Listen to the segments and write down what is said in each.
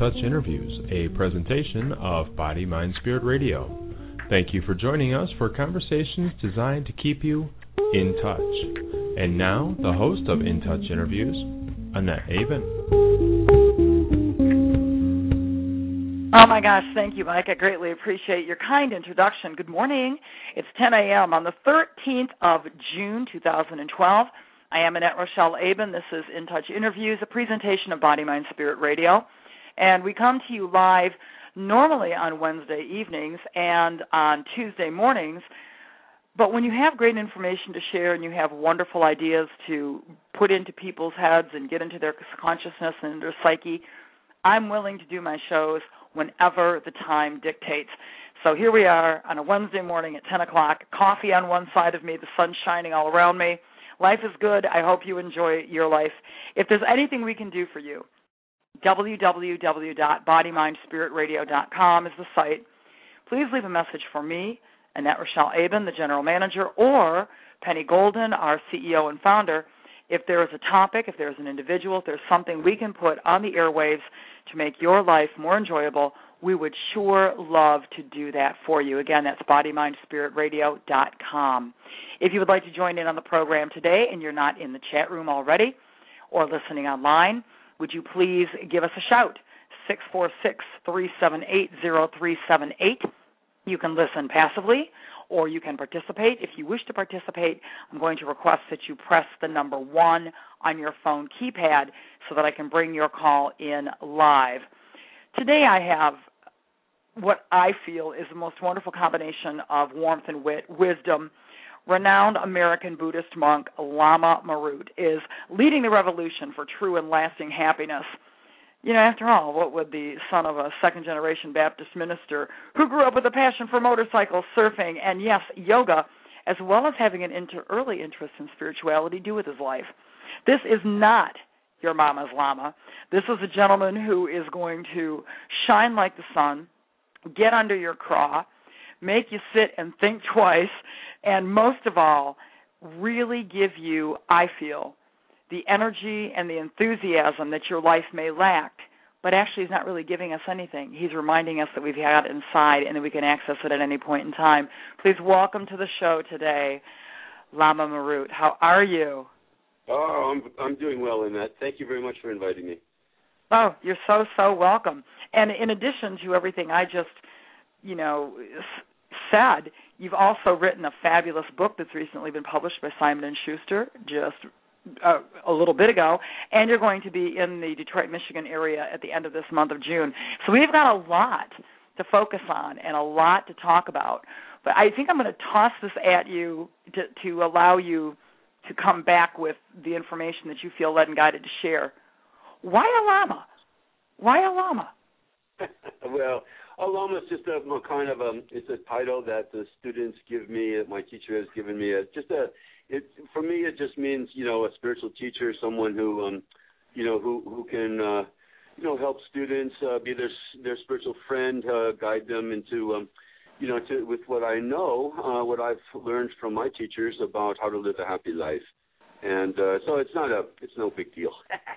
Touch Interviews, a presentation of Body, Mind, Spirit Radio. Thank you for joining us for conversations designed to keep you in touch. And now, the host of In Touch Interviews, Annette Aben. Oh my gosh, thank you, Mike. I greatly appreciate your kind introduction. Good morning. It's 10 a.m. on the 13th of June, 2012. I am Annette Rochelle Aben. This is In Touch Interviews, a presentation of Body, Mind, Spirit Radio. And we come to you live normally on Wednesday evenings and on Tuesday mornings. But when you have great information to share and you have wonderful ideas to put into people's heads and get into their consciousness and their psyche, I'm willing to do my shows whenever the time dictates. So here we are on a Wednesday morning at 10 o'clock, coffee on one side of me, the sun shining all around me. Life is good. I hope you enjoy your life. If there's anything we can do for you, www.bodymindspiritradio.com is the site. Please leave a message for me, Annette Rochelle Aben, the General Manager, or Penny Golden, our CEO and founder. If there is a topic, if there's an individual, if there's something we can put on the airwaves to make your life more enjoyable, we would sure love to do that for you. Again, that's bodymindspiritradio.com. If you would like to join in on the program today and you're not in the chat room already or listening online, would you please give us a shout, 646-378-0378. You can listen passively or you can participate. If you wish to participate, I'm going to request that you press the number 1 on your phone keypad so that I can bring your call in live. Today I have what I feel is the most wonderful combination of warmth and wisdom. Renowned American Buddhist monk Lama Marut is leading the revolution for true and lasting happiness. You know, after all, what would the son of a second-generation Baptist minister who grew up with a passion for motorcycles, surfing, and, yes, yoga, as well as having an early interest in spirituality, do with his life? This is not your mama's Lama. This is a gentleman who is going to shine like the sun, get under your craw, make you sit and think twice, and most of all, really give you, I feel, the energy and the enthusiasm that your life may lack, but actually he's not really giving us anything. He's reminding us that we've got it inside and that we can access it at any point in time. Please welcome to the show today, Lama Marut. How are you? Oh, I'm doing well, Annette. Thank you very much for inviting me. Oh, you're so welcome. And in addition to everything I just, said, you've also written a fabulous book that's recently been published by Simon & Schuster just a little bit ago, and you're going to be in the Detroit, Michigan area at the end of this month of June. So we've got a lot to focus on and a lot to talk about. But I think I'm going to toss this at you to allow you to come back with the information that you feel led and guided to share. Why a Lama? Why a Lama? Well, a Lama is just it's a title that the students give me, that my teacher has given me. For me, it just means, a spiritual teacher, someone who, who can, help students be their spiritual friend, guide them into, with what I know, what I've learned from my teachers about how to live a happy life. And so it's no big deal.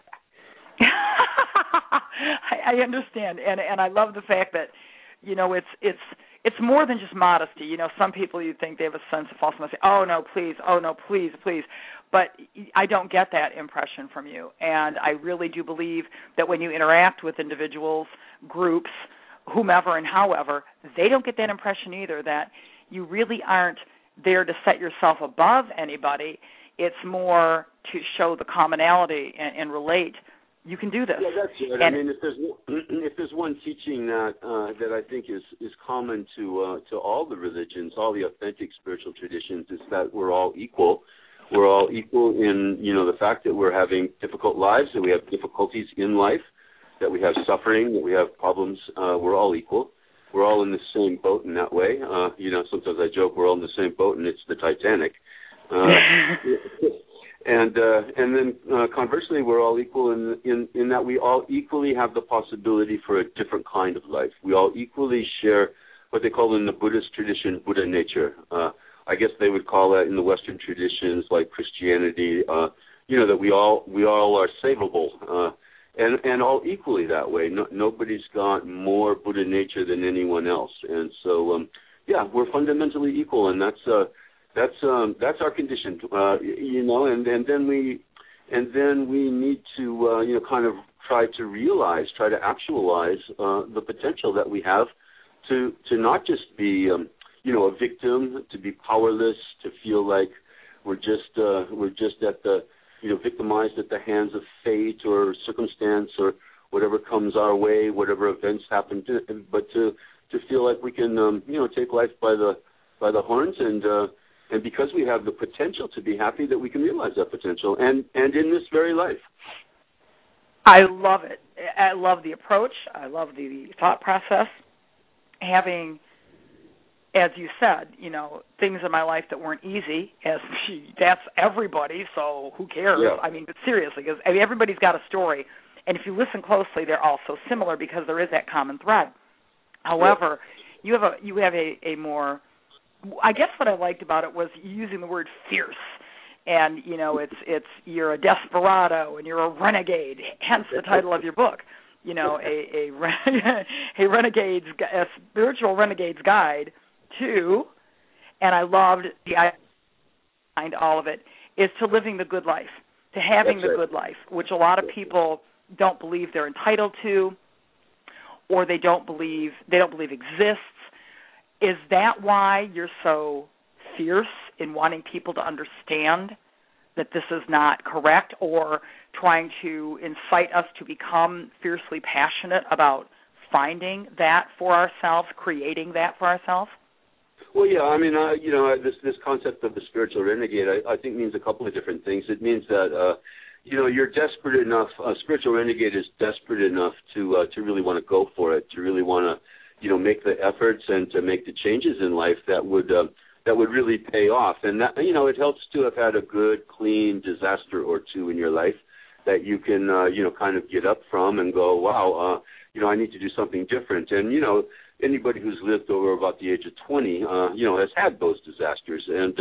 I understand, and I love the fact that, it's more than just modesty. Some people, you think they have a sense of false modesty. Oh no, please. But I don't get that impression from you, and I really do believe that when you interact with individuals, groups, whomever and however, they don't get that impression either, that you really aren't there to set yourself above anybody. It's more to show the commonality and relate. You can do this. Yeah, that's it. And, if there's one teaching that I think is common to all the religions, all the authentic spiritual traditions, is that we're all equal. We're all equal in the fact that we're having difficult lives, that we have difficulties in life, that we have suffering, that we have problems. We're all equal. We're all in the same boat in that way. Sometimes I joke we're all in the same boat and it's the Titanic. And then conversely, we're all equal in that we all equally have the possibility for a different kind of life. We all equally share what they call in the Buddhist tradition Buddha nature. I guess they would call that in the Western traditions like Christianity, that we all are savable. and all equally that way. Nobody's got more Buddha nature than anyone else, and so we're fundamentally equal, and that's our condition, and then we need to kind of try to actualize the potential that we have to not just be a victim, to be powerless, to feel like we're just at the victimized at the hands of fate or circumstance or whatever comes our way, whatever events happen, but to feel like we can take life by the horns, and because we have the potential to be happy, that we can realize that potential, and in this very life. I love it. I love the approach. I love the thought process. Having, as you said, things in my life that weren't easy, that's everybody, so who cares? Yeah. I mean, but seriously, because everybody's got a story, and if you listen closely, they're all so similar because there is that common thread. However, you have a more, I guess what I liked about it was using the word fierce. And, it's you're a desperado and you're a renegade, hence the title of your book, a spiritual renegade's guide to, and I loved the idea behind all of it, is to living the good life, to having the good life, which a lot of people don't believe they're entitled to, or they don't believe exists. Is that why you're so fierce in wanting people to understand that this is not correct, or trying to incite us to become fiercely passionate about finding that for ourselves, creating that for ourselves? Well, yeah, I mean, this concept of the spiritual renegade, I think means a couple of different things. It means that, you're desperate enough, a spiritual renegade is desperate enough to really want to go for it, to really want to, make the efforts and to make the changes in life that would really pay off. And that, it helps to have had a good, clean disaster or two in your life that you can, kind of get up from and go, wow, I need to do something different. And, anybody who's lived over about the age of 20, has had those disasters. And,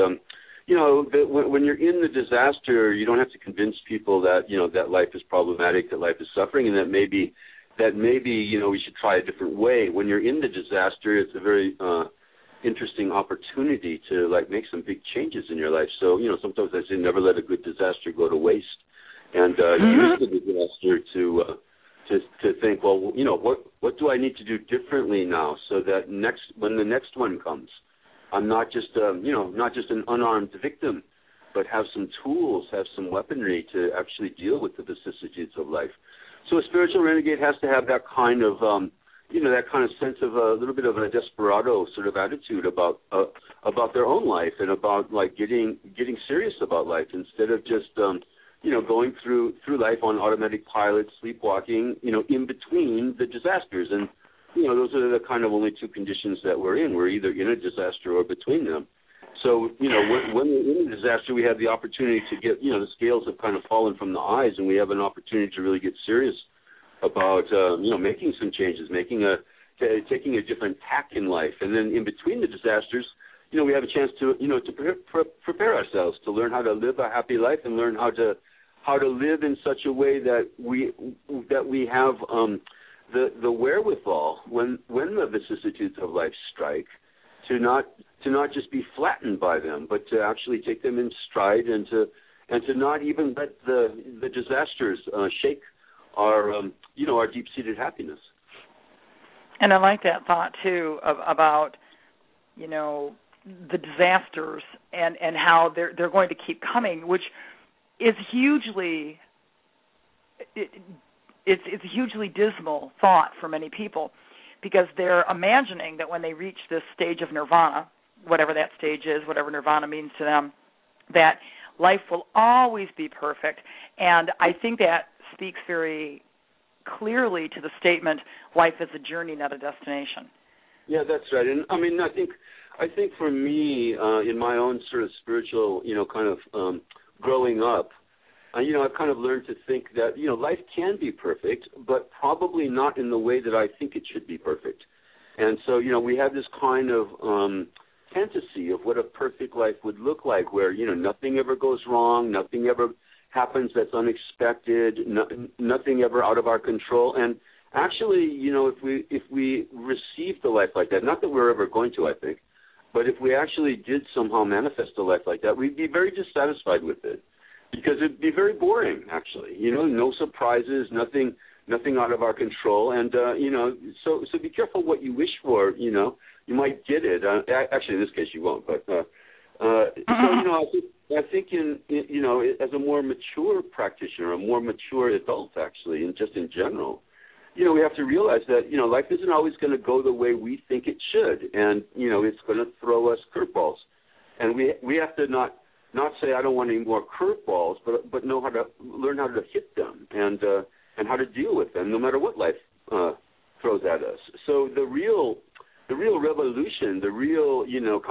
when you're in the disaster, you don't have to convince people that, that life is problematic, that life is suffering, and that maybe, we should try a different way. When you're in the disaster, it's a very interesting opportunity to make some big changes in your life. So, sometimes I say never let a good disaster go to waste, and use the disaster to think, well, what do I need to do differently now so that when the next one comes, I'm not just an unarmed victim, but have some tools, have some weaponry to actually deal with the vicissitudes of life. So a spiritual renegade has to have that kind of that kind of sense of a little bit of a desperado sort of attitude about their own life, and about getting serious about life, instead of just going through life on automatic pilot, sleepwalking, in between the disasters. And those are the kind of only two conditions that we're in. We're either in a disaster or between them. So when we're in a disaster, we have the opportunity to get the scales have kind of fallen from the eyes, and we have an opportunity to really get serious about making some changes, taking a different tack in life. And then in between the disasters, we have a chance to prepare ourselves to learn how to live a happy life, and learn how to live in such a way that we have the wherewithal when the vicissitudes of life strike, to not just be flattened by them, but to actually take them in stride, and to not even let the disasters shake our deep-seated happiness. And I like that thought too about the disasters and how they're going to keep coming, which is hugely it's a hugely dismal thought for many people, because they're imagining that when they reach this stage of nirvana, whatever that stage is, whatever nirvana means to them, that life will always be perfect. And I think that speaks very clearly to the statement, life is a journey, not a destination. Yeah, that's right. And I mean, I think for me, in my own sort of spiritual, kind of growing up, I've kind of learned to think that, life can be perfect, but probably not in the way that I think it should be perfect. And so, we have this kind of fantasy of what a perfect life would look like, where, nothing ever goes wrong, nothing ever happens that's unexpected, nothing ever out of our control. And actually, if we received a life like that, not that we're ever going to, I think, but if we actually did somehow manifest a life like that, we'd be very dissatisfied with it, because it'd be very boring, actually. No surprises, nothing out of our control, and so be careful what you wish for. You might get it. Actually, in this case, you won't. But I think as a more mature practitioner, a more mature adult, actually, and just in general, we have to realize that life isn't always going to go the way we think it should, and it's going to throw us curveballs, and we have to not say I don't want any more curveballs, but know how to learn how to hit them and how to deal with them, no matter what life throws at us. So the real revolution, the real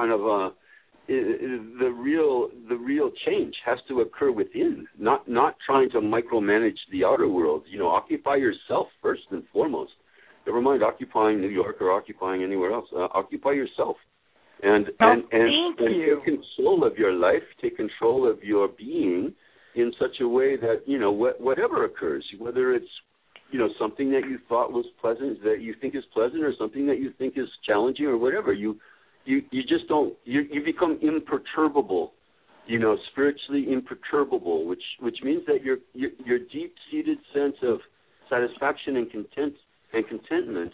the real change has to occur within, not trying to micromanage the outer world. Occupy yourself first and foremost. Never mind occupying New York or occupying anywhere else. Occupy yourself, and take control of your life. Take control of your being in such a way that whatever occurs, whether it's something that you thought was pleasant, that you think is pleasant, or something that you think is challenging, or whatever, you just don't. You become imperturbable, spiritually imperturbable, which means that your deep-seated sense of satisfaction and contentment,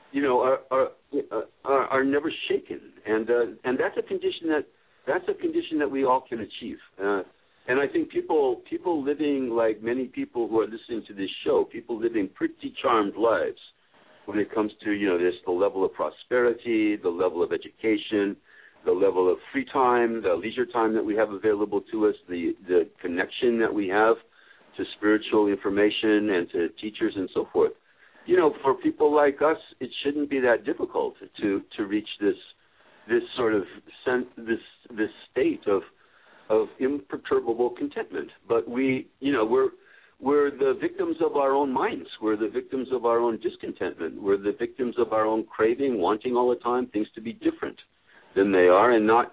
are never shaken, and that's a condition that we all can achieve. And I think people living like many people who are listening to this show, people living pretty charmed lives when it comes to, the level of prosperity, the level of education, the level of free time, the leisure time that we have available to us, the connection that we have to spiritual information and to teachers and so forth. For people like us, it shouldn't be that difficult to reach this sort of this state of imperturbable contentment. But we're the victims of our own minds. We're the victims of our own discontentment. We're the victims of our own craving, wanting all the time things to be different than they are, and not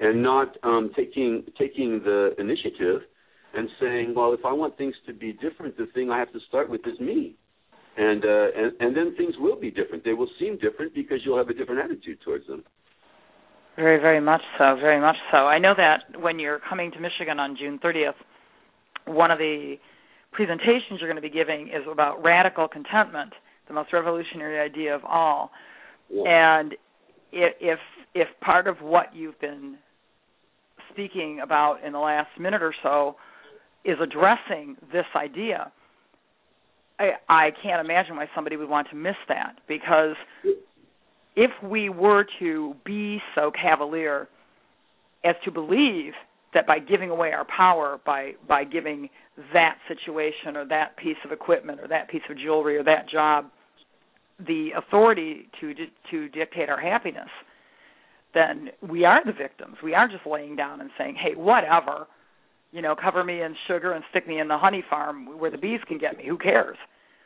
taking the initiative and saying, well, if I want things to be different, the thing I have to start with is me. And then things will be different. They will seem different because you'll have a different attitude towards them. Very, very much so, very much so. I know that when you're coming to Michigan on June 30th, one of the presentations you're going to be giving is about radical contentment, the most revolutionary idea of all. Yeah. And if part of what you've been speaking about in the last minute or so is addressing this idea, I can't imagine why somebody would want to miss that, because if we were to be so cavalier as to believe that by giving away our power, by giving that situation or that piece of equipment or that piece of jewelry or that job the authority to dictate our happiness, then we are the victims. We are just laying down and saying, hey, whatever, cover me in sugar and stick me in the honey farm where the bees can get me. Who cares?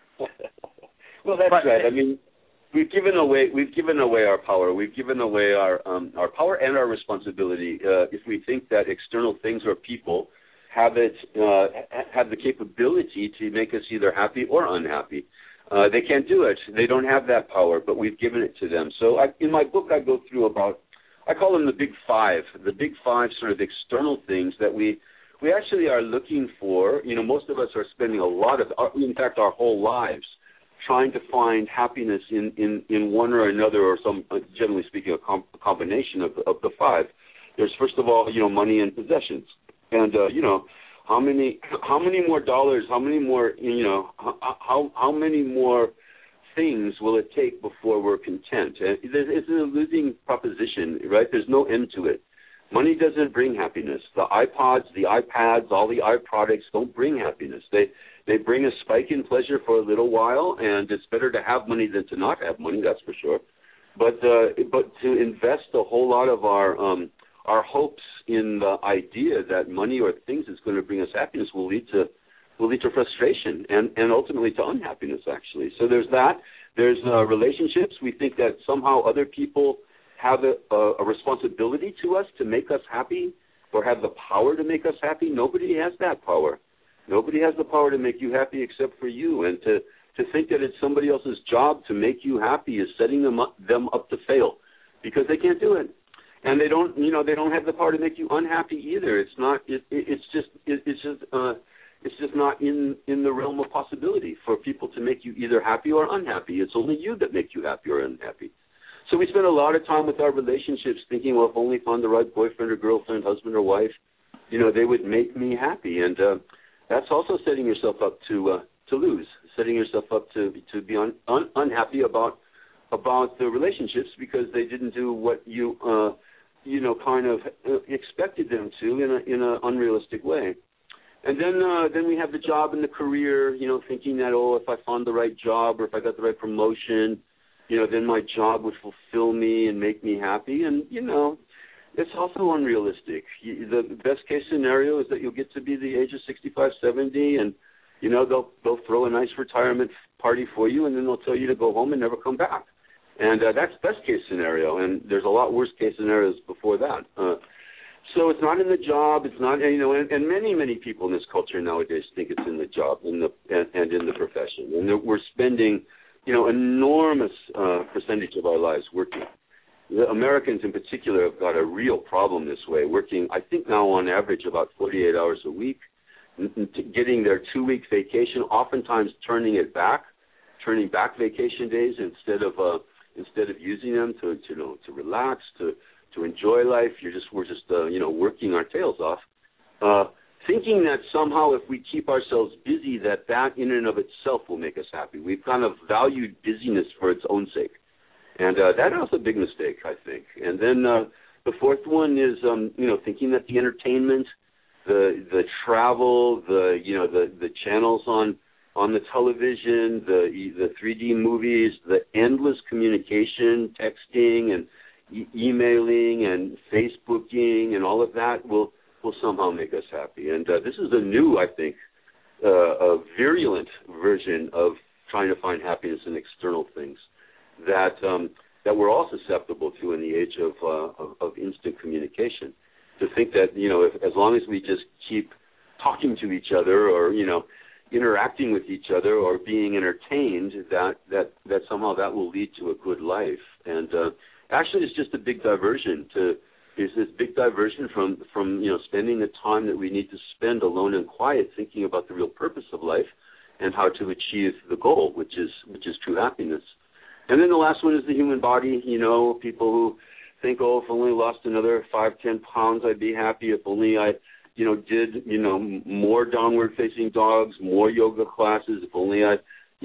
Well, that's right. I mean, we've given away our power. We've given away our power and our responsibility. If we think that external things or people have the capability to make us either happy or unhappy, they can't do it. They don't have that power, but we've given it to them. So in my book, I go through I call them the big five sort of external things that we actually are looking for. Most of us are spending in fact, our whole lives trying to find happiness in one or another, or some, generally speaking, a combination of the five. There's, first of all, money and possessions, and how many more dollars, how many more things will it take before we're content? It's a losing proposition, right? There's no end to it. Money doesn't bring happiness. The iPods, the iPads, all the iProducts don't bring happiness. They bring a spike in pleasure for a little while, and it's better to have money than to not have money, that's for sure. But to invest a whole lot of our hopes in the idea that money or things is going to bring us happiness will lead to frustration and ultimately to unhappiness, actually. So there's that. There's relationships. We think that somehow other people have a responsibility to us to make us happy or have the power to make us happy. Nobody has that power. Nobody has the power to make you happy except for you. And to think that it's somebody else's job to make you happy is setting them up to fail, because they can't do it. And they don't have the power to make you unhappy either. It's just not in the realm of possibility for people to make you either happy or unhappy. It's only you that make you happy or unhappy. So we spend a lot of time with our relationships thinking, well, if only I found the right boyfriend or girlfriend, husband or wife, they would make me happy. And that's also setting yourself up to lose, setting yourself up to be unhappy about the relationships because they didn't do what you kind of expected them to in an unrealistic way. And then we have the job and the career, thinking that, if I found the right job or if I got the right promotion, then my job would fulfill me and make me happy. And, it's also unrealistic. The best case scenario is that you'll get to be the age of 65, 70, and, they'll throw a nice retirement party for you, and then they'll tell you to go home and never come back. And that's best case scenario, and there's a lot worse case scenarios before that. So it's not in the job. It's not, and many people in this culture nowadays think it's in the job and in the profession. And we're spending, enormous percentage of our lives working. The Americans in particular have got a real problem this way, working, I think now on average about 48 hours a week, getting their 2-week vacation, oftentimes turning back vacation days instead of using them to relax, to enjoy life. We're just working our tails off, thinking that somehow if we keep ourselves busy, that in and of itself will make us happy. We've kind of valued busyness for its own sake, and that is a big mistake, I think. And then the fourth one is thinking that the entertainment, the travel, the channels on the television, the 3D movies, the endless communication, texting and emailing and Facebooking and all of that will somehow make us happy. And this is a new, I think, a virulent version of trying to find happiness in external things that we're all susceptible to in the age of instant communication. To think that, as long as we just keep talking to each other or, interacting with each other or being entertained, that somehow that will lead to a good life. And actually, it's just a big diversion from spending the time that we need to spend alone and quiet, thinking about the real purpose of life and how to achieve the goal, which is true happiness. And then the last one is the human body. People who think, if I only lost another 5-10 pounds, I'd be happy. If only I did more downward-facing dogs, more yoga classes. If only I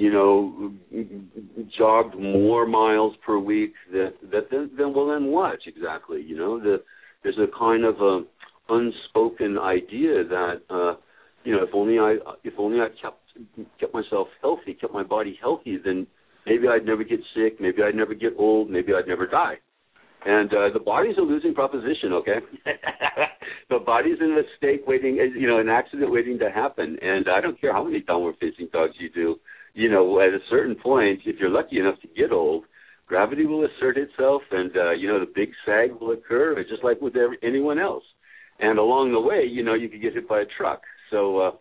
jogged more miles per week. Then what exactly? There's a kind of unspoken idea that if only I kept myself healthy, kept my body healthy, then maybe I'd never get sick, maybe I'd never get old, maybe I'd never die. And the body's a losing proposition, okay? The body's in a mistake waiting, an accident waiting to happen. And I don't care how many downward-facing dogs you do, at a certain point, if you're lucky enough to get old, gravity will assert itself and, the big sag will occur, just like with anyone else. And along the way, you could get hit by a truck. So,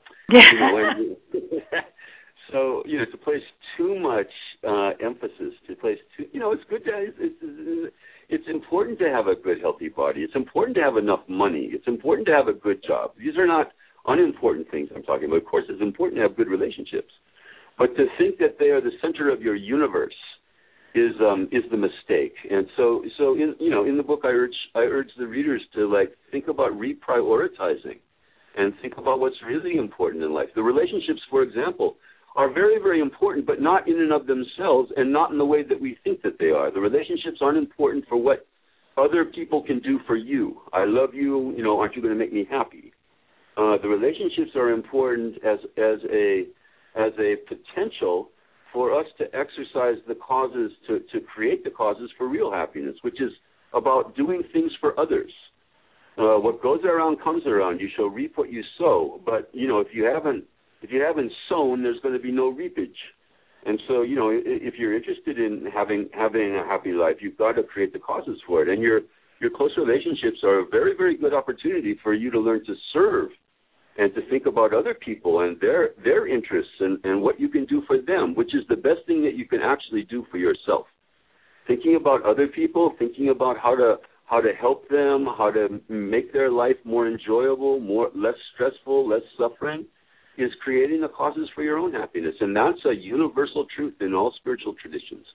So, to place too much emphasis, it's good it's important to have a good, healthy body. It's important to have enough money. It's important to have a good job. These are not unimportant things I'm talking about. Of course, it's important to have good relationships. But to think that they are the center of your universe is the mistake. And so in the book, I urge the readers to think about reprioritizing and think about what's really important in life. The relationships, for example, are very, very important, but not in and of themselves and not in the way that we think that they are. The relationships aren't important for what other people can do for you. I love you, aren't you going to make me happy? The relationships are important as a potential for us to exercise the causes, to create the causes for real happiness, which is about doing things for others. What goes around comes around. You shall reap what you sow. But, if you haven't sown, there's going to be no reapage. And so, if you're interested in having a happy life, you've got to create the causes for it. And your close relationships are a very, very good opportunity for you to learn to serve and to think about other people and their interests and what you can do for them, which is the best thing that you can actually do for yourself. Thinking about other people, thinking about how to help them, how to make their life more enjoyable, less stressful, less suffering, is creating the causes for your own happiness. And that's a universal truth in all spiritual traditions.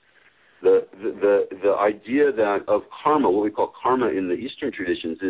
The idea that of karma, what we call karma in the Eastern traditions,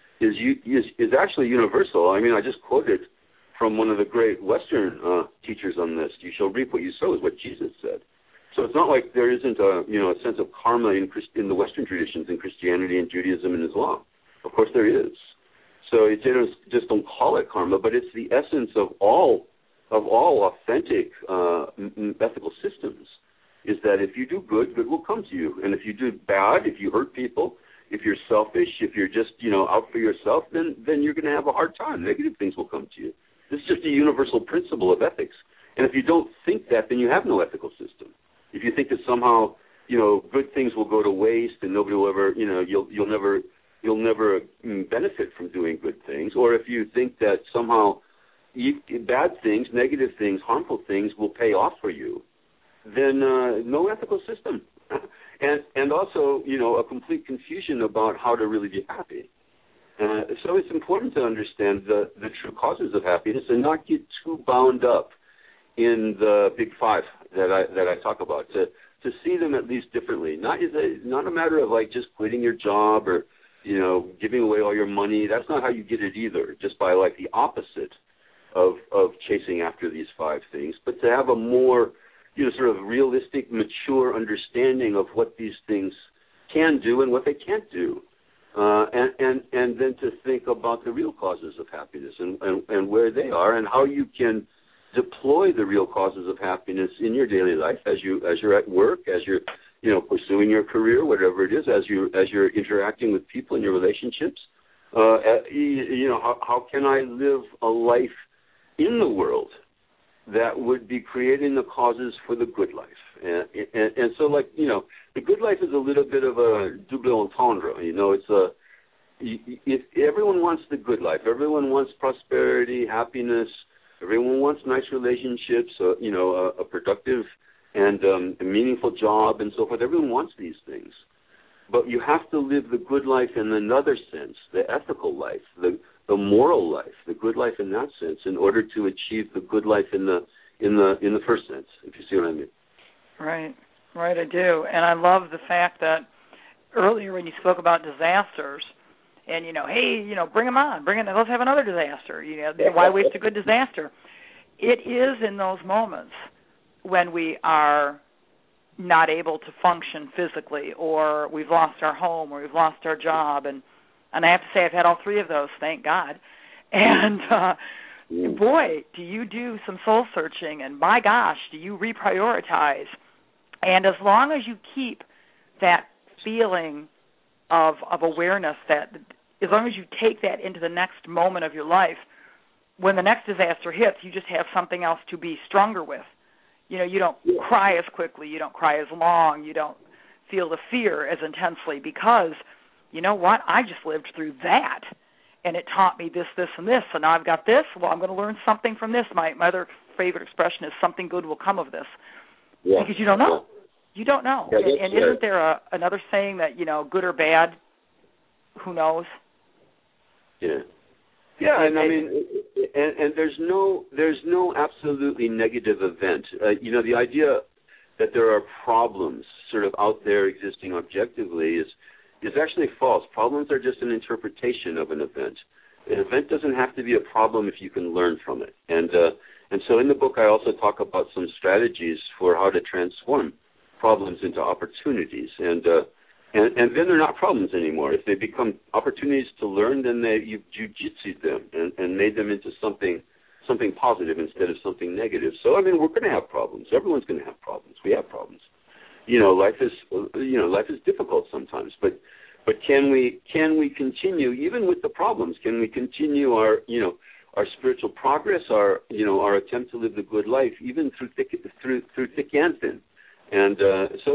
is actually universal. I mean, I just quoted from one of the great Western teachers on this. You shall reap what you sow is what Jesus said. So it's not like there isn't a sense of karma in the Western traditions, in Christianity and Judaism and Islam. Of course there is. So it just don't call it karma, but it's the essence of all authentic ethical systems. Is that if you do good, good will come to you, and if you do bad, if you hurt people, if you're selfish, if you're just out for yourself, then you're going to have a hard time. Negative things will come to you. This is just a universal principle of ethics. And if you don't think that, then you have no ethical system. If you think that somehow good things will go to waste and nobody will ever you'll never benefit from doing good things, or if you think that somehow bad things, negative things, harmful things will pay off for you, then no ethical system. And also, a complete confusion about how to really be happy. So it's important to understand the true causes of happiness and not get too bound up in the big five that I talk about. To see them at least differently. Not a matter of like just quitting your job or giving away all your money. That's not how you get it either. Just by like the opposite of chasing after these five things, but to have a more sort of realistic, mature understanding of what these things can do and what they can't do, and then to think about the real causes of happiness and where they are and how you can deploy the real causes of happiness in your daily life as you're at work, as you're pursuing your career, whatever it is, as you're interacting with people in your relationships. How can I live a life in the world that would be creating the causes for the good life? And so, the good life is a little bit of a double entendre. Everyone wants the good life. Everyone wants prosperity, happiness. Everyone wants nice relationships, a productive and a meaningful job and so forth. Everyone wants these things. But you have to live the good life in another sense, the ethical life, the moral life, the good life in that sense, in order to achieve the good life in the first sense, if you see what I mean. Right, I do. And I love the fact that earlier when you spoke about disasters, and, bring them on, let's have another disaster. Why waste a good disaster? It is in those moments when we are not able to function physically, or we've lost our home, or we've lost our job, and I have to say I've had all three of those, thank God. And boy, do you do some soul searching, and my gosh, do you reprioritize. And as long as you keep that feeling of awareness, that as long as you take that into the next moment of your life, when the next disaster hits, you just have something else to be stronger with. You don't cry as quickly, you don't cry as long, you don't feel the fear as intensely because, you know what, I just lived through that, and it taught me this, this, and this, and now I've got this, well, I'm going to learn something from this. My other favorite expression is something good will come of this, because you don't know. You don't know. Yeah, and isn't there another saying that, good or bad, who knows? Yeah. Yeah, and I mean, and there's no absolutely negative event. The idea that there are problems sort of out there existing objectively is actually false. Problems are just an interpretation of an event. An event doesn't have to be a problem if you can learn from it. And so in the book I also talk about some strategies for how to transform problems into opportunities. And then they're not problems anymore. If they become opportunities to learn, then you've jiu-jitsu'd them and made them into something positive instead of something negative. So, I mean, we're going to have problems. Everyone's going to have problems. We have problems. Life is difficult sometimes. But can we continue, even with the problems, can we continue our spiritual progress, our attempt to live the good life, even through thick and thin? And so,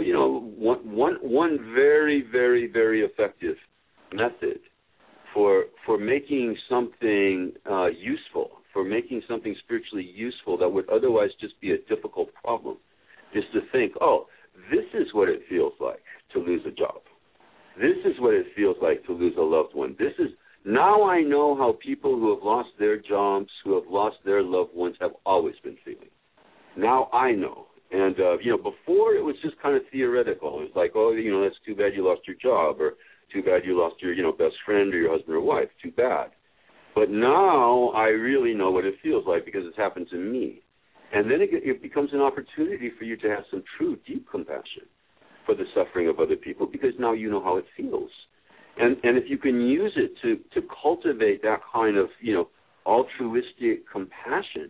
one very, very, very effective method for making something useful, for making something spiritually useful that would otherwise just be a difficult problem is to think, oh, this is what it feels like to lose a job. This is what it feels like to lose a loved one. Now I know how people who have lost their jobs, who have lost their loved ones, have always been feeling. Now I know. And, before it was just kind of theoretical. It was like, oh, that's too bad you lost your job, or too bad you lost your, best friend or your husband or wife. Too bad. But now I really know what it feels like because it's happened to me. And then it becomes an opportunity for you to have some true, deep compassion for the suffering of other people because now you know how it feels. And if you can use it to cultivate that kind of, altruistic compassion,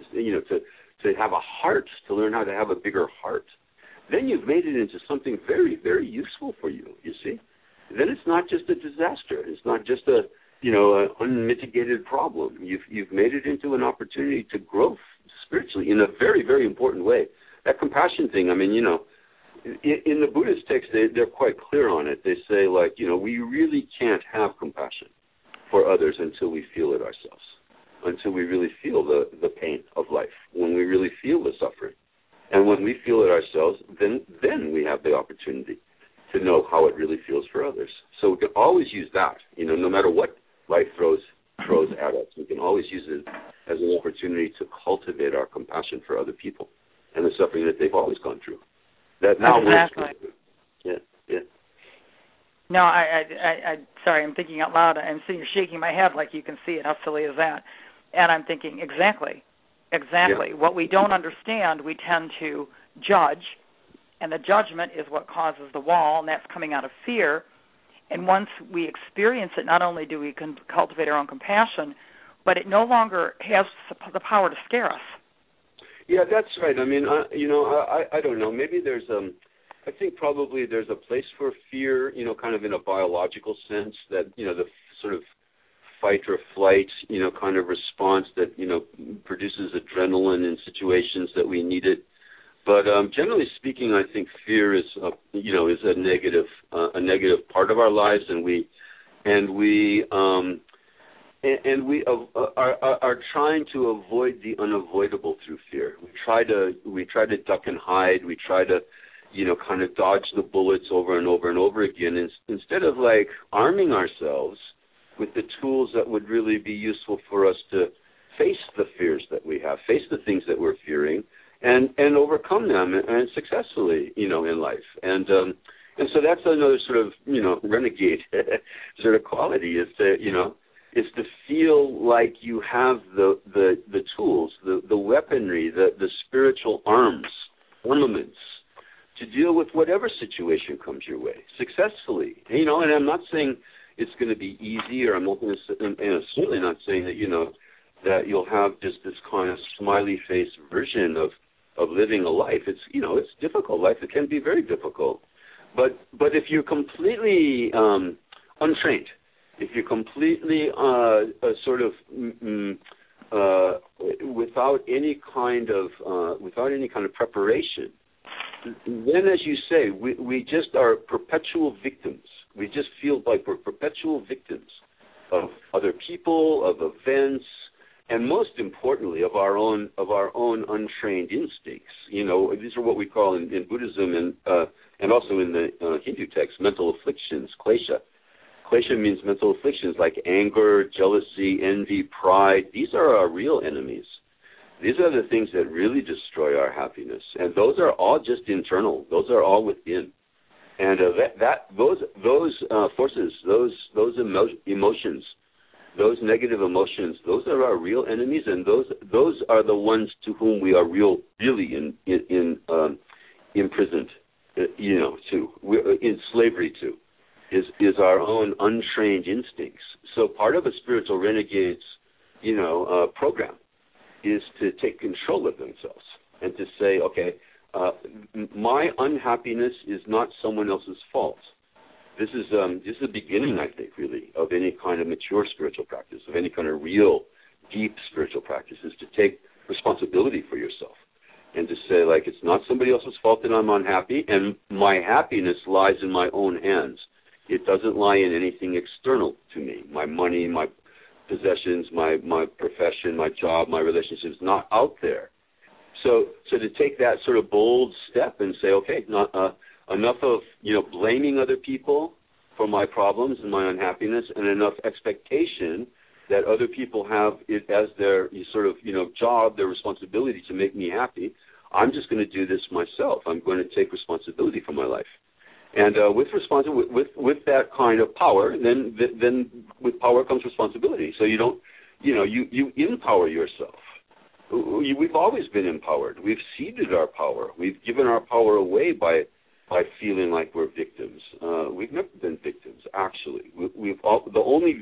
to have a heart, to learn how to have a bigger heart, then you've made it into something very, very useful for you, you see. Then it's not just a disaster. It's not just an unmitigated problem. You've made it into an opportunity to grow spiritually in a very, very important way. That compassion thing, in the Buddhist text, they're quite clear on it. They say, we really can't have compassion for others until we feel it ourselves, until we really feel the pain of life, when we really feel the suffering. And when we feel it ourselves, then we have the opportunity to know how it really feels for others. So we can always use that, no matter what life throws at us. We can always use it as an opportunity to cultivate our compassion for other people and the suffering that they've always gone through. That now exactly. Yeah. No, I sorry, I'm thinking out loud. I'm sitting here shaking my head like you can see it. How silly is that? And I'm thinking, exactly. Yeah. What we don't understand, we tend to judge, and the judgment is what causes the wall, and that's coming out of fear. And once we experience it, not only do we cultivate our own compassion, but it no longer has the power to scare us. Yeah, that's right. I don't know. Maybe I think probably there's a place for fear, kind of in a biological sense that, the sort of fight or flight, kind of response that, produces adrenaline in situations that we need it. But generally speaking, I think fear is a negative part of our lives, and we are trying to avoid the unavoidable through fear. We try to duck and hide. We try to, kind of dodge the bullets over and over and over again, instead of arming ourselves with the tools that would really be useful for us to face the fears that we have, face the things that we're fearing, and overcome them and successfully, in life. And so that's another sort of, renegade sort of quality is to feel like you have the tools, the weaponry, the spiritual armaments to deal with whatever situation comes your way successfully. And I'm not saying it's going to be easy, or I'm not going to, and certainly not saying that that you'll have just this kind of smiley face version of living a life. It's it's difficult. Life it can be very difficult, but if you're completely untrained, if you're completely sort of without any kind of preparation, then, as you say, we just are perpetual victims. We just feel like we're perpetual victims of other people, of events, and most importantly, of our own untrained instincts. These are what we call in Buddhism and also in the Hindu text mental afflictions, klesha. Klesha means mental afflictions like anger, jealousy, envy, pride. These are our real enemies. These are the things that really destroy our happiness, and those are all just internal. Those are all within, and those forces, those emotions, those negative emotions, those are our real enemies, and those are the ones to whom we are really imprisoned, in slavery to, is our own untrained instincts. So part of a spiritual renegade's, program is to take control of themselves and to say, okay, my unhappiness is not someone else's fault. This is the beginning, I think, really, of any kind of mature spiritual practice, of any kind of real, deep spiritual practice, is to take responsibility for yourself and to say, it's not somebody else's fault that I'm unhappy, and my happiness lies in my own hands. It doesn't lie in anything external to me, my money, my possessions, my profession, my job, my relationships, not out there. So to take that sort of bold step and say, okay, enough of blaming other people for my problems and my unhappiness, and enough expectation that other people have it as their sort of job, their responsibility to make me happy. I'm just going to do this myself. I'm going to take responsibility for my life. And with that kind of power, then with power comes responsibility. So you don't, you empower yourself. We've always been empowered. We've ceded our power. We've given our power away by feeling like we're victims. We've never been victims, actually. The only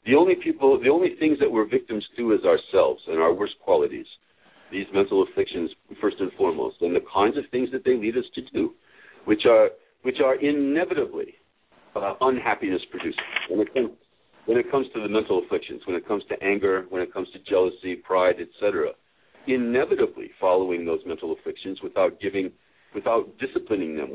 things that we're victims to is ourselves and our worst qualities. These mental afflictions, first and foremost, and the kinds of things that they lead us to do, which are inevitably unhappiness producing. When it comes to the mental afflictions, when it comes to anger, when it comes to jealousy, pride, etc., inevitably following those mental afflictions without disciplining them,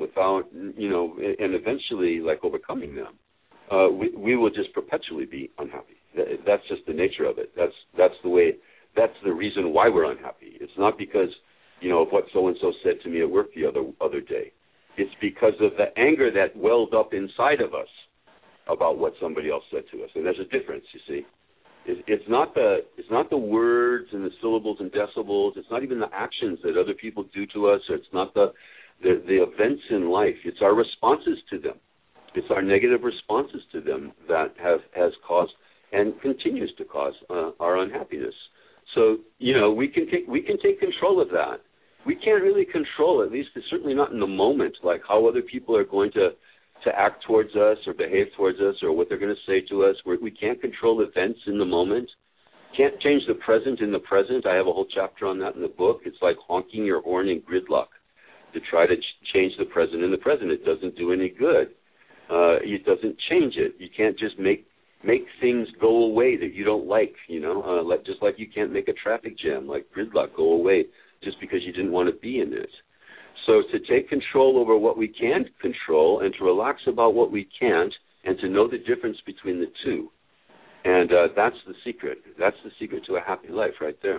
and eventually overcoming them, we will just perpetually be unhappy. That's just the nature of it. That's the way. That's the reason why we're unhappy. It's not because of what so and so said to me at work the other day. It's because of the anger that welled up inside of us about what somebody else said to us. And there's a difference, you see. It's not the words and the syllables and decibels. It's not even the actions that other people do to us. Or it's not the events in life. It's our responses to them. It's our negative responses to them that has caused and continues to cause our unhappiness. So we can take control of that. We can't really control, at least certainly not in the moment, like how other people are going to act towards us or behave towards us or what they're going to say to us. We can't control events in the moment. Can't change the present in the present. I have a whole chapter on that in the book. It's like honking your horn in gridlock to try to change the present in the present. It doesn't do any good. It doesn't change it. You can't just make things go away that you don't like, just like you can't make a traffic jam like gridlock go away just because you didn't want to be in it. So to take control over what we can control and to relax about what we can't and to know the difference between the two. And that's the secret. That's the secret to a happy life right there.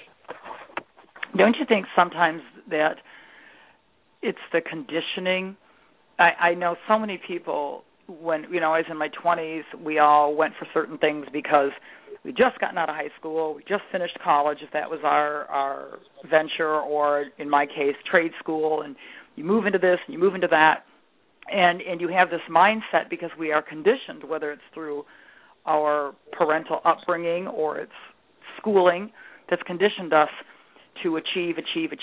Don't you think sometimes that it's the conditioning? I know so many people, when I was in my 20s, we all went for certain things because we just gotten out of high school, we just finished college, if that was our venture, or in my case, trade school, and you move into this and you move into that, and you have this mindset because we are conditioned, whether it's through our parental upbringing or it's schooling, that's conditioned us to achieve,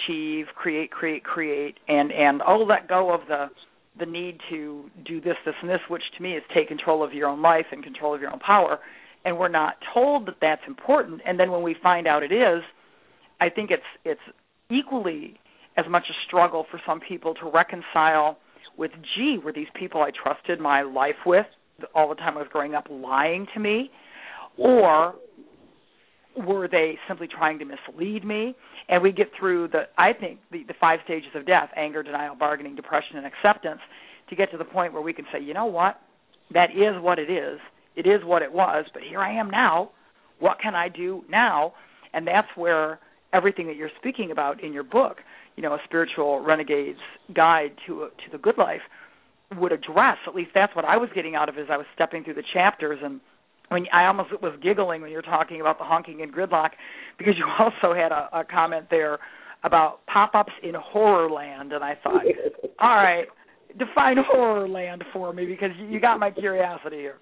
create, and let go of the need to do this, and this, which to me is take control of your own life and control of your own power. And we're not told that that's important. And then when we find out it is, I think it's equally as much a struggle for some people to reconcile with, were these people I trusted my life with all the time I was growing up lying to me? Or were they simply trying to mislead me? And we get through the 5 stages of death: anger, denial, bargaining, depression, and acceptance, to get to the point where we can say, you know what, that is what it is. It is what it was, but here I am now. What can I do now? And that's where everything that you're speaking about in your book, A Spiritual Renegade's Guide to the Good Life, would address. At least that's what I was getting out of as I was stepping through the chapters. And I almost was giggling when you were talking about the honking and gridlock, because you also had a comment there about pop-ups in Horrorland. And I thought, all right, define Horrorland for me, because you got my curiosity here.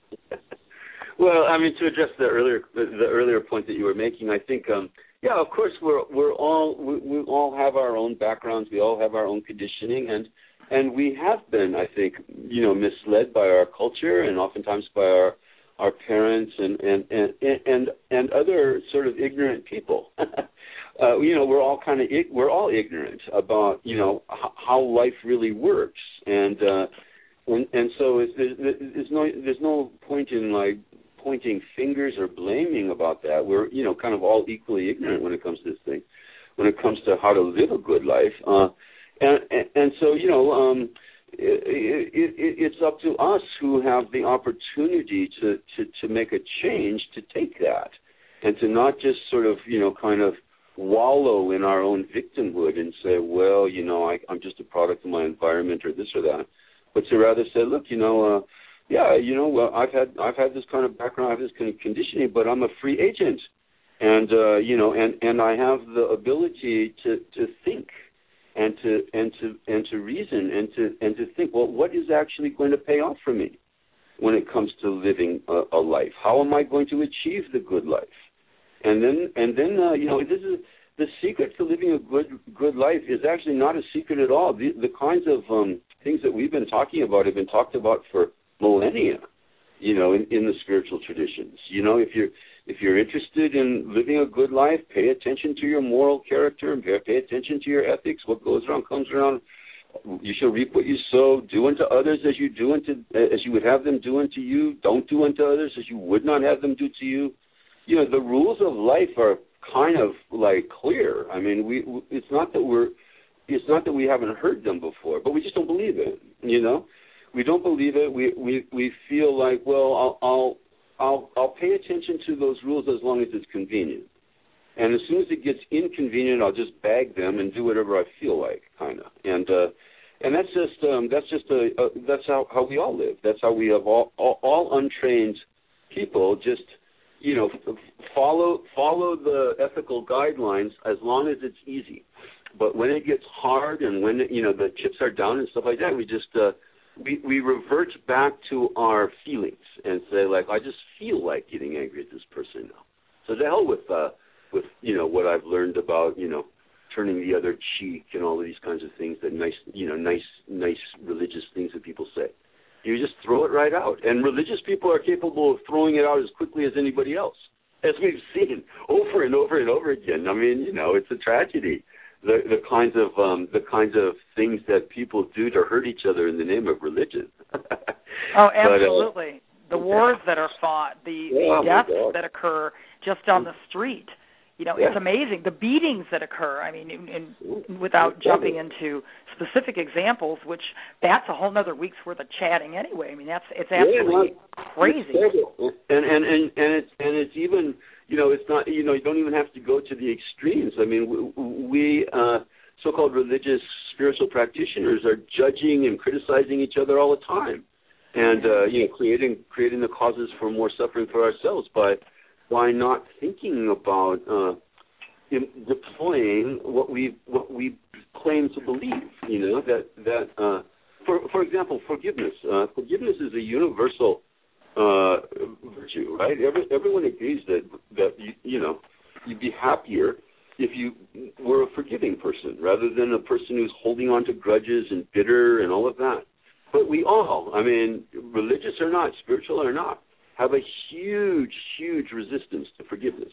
Well, to address the earlier point that you were making, I think, of course, we all have our own backgrounds, we all have our own conditioning, and we have been, I think, misled by our culture and oftentimes by our parents and other sort of ignorant people. We're all ignorant about how life really works, and so there's no point in pointing fingers or blaming about that. We're kind of all equally ignorant when it comes to this thing, when it comes to how to live a good life. And so it's up to us who have the opportunity to make a change, to take that, and to not just sort of, kind of wallow in our own victimhood and say, well, I'm just a product of my environment or this or that, but to rather say, look, I've had this kind of background, I have this kind of conditioning, but I'm a free agent, and and I have the ability to think and to reason and to think, well, what is actually going to pay off for me when it comes to living a life? How am I going to achieve the good life? And then this is the secret to living a good life is actually not a secret at all. The kinds of things that we've been talking about have been talked about for millennia, in the spiritual traditions. If you're interested in living a good life, pay attention to your moral character and pay attention to your ethics. What goes around comes around. You shall reap what you sow. Do unto others as you would have them do unto you. Don't do unto others as you would not have them do to you. The rules of life are kind of like clear. I mean, it's not that we haven't heard them before, but we just don't believe it. We don't believe it. We feel like, well, I'll pay attention to those rules as long as it's convenient, and as soon as it gets inconvenient, I'll just bag them and do whatever I feel like, kind of. And that's how we all live. That's how we have all untrained people just follow the ethical guidelines as long as it's easy. But when it gets hard and when the chips are down and stuff like that, we just we revert back to our feelings and say, like, I just feel like getting angry at this person now. So to hell with what I've learned about turning the other cheek and all of these kinds of things, that nice religious things that people say. You just throw it right out. And religious people are capable of throwing it out as quickly as anybody else, as we've seen over and over and over again. I mean, it's a tragedy. The kinds of things that people do to hurt each other in the name of religion. Oh, absolutely. The wars that are fought, the deaths that occur just on the street. It's amazing. The beatings that occur. I mean, without jumping into specific examples, which that's a whole other week's worth of chatting anyway. I mean, it's absolutely crazy. And it's even, it's not, you don't even have to go to the extremes. I mean, we so-called religious spiritual practitioners are judging and criticizing each other all the time, and creating the causes for more suffering for ourselves by not thinking about deploying what we claim to believe. For example, forgiveness. Forgiveness is a universal virtue, right? Everyone agrees that you'd be happier if you were a forgiving person rather than a person who's holding on to grudges and bitter and all of that. But we all, I mean, religious or not, spiritual or not, have a huge resistance to forgiveness.